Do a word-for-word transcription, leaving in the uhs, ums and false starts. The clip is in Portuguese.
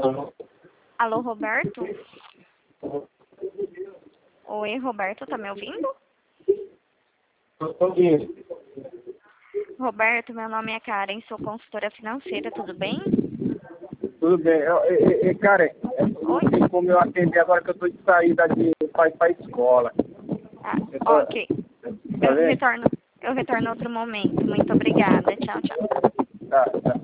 Alô, Roberto? Oi, Roberto, tá me ouvindo? Tô ouvindo. Roberto, meu nome é Karen, sou consultora financeira, tudo bem? Tudo bem. Eu, eu, eu, Karen, não Oi? tem como eu atender agora que eu tô de saída de para ir pra escola. Ah, Eu tô, ok. tá Eu vendo? retorno, eu retorno outro momento. Muito obrigada. Tchau, tchau. Tá, tá.